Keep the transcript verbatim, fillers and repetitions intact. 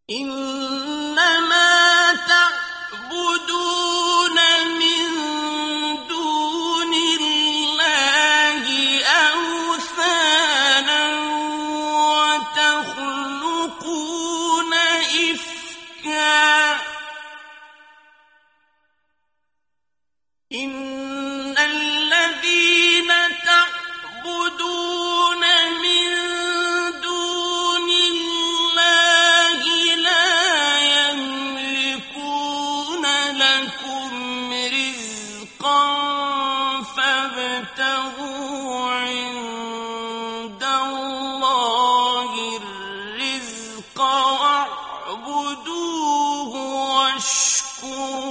إنما تعبدون من دون الله أوثانا وتخلقون إفكا إن الذين تعبدون من دون الله لا يملكون لكم رزقا فابتغوا عند الله الرزق واعبدوه واشكروا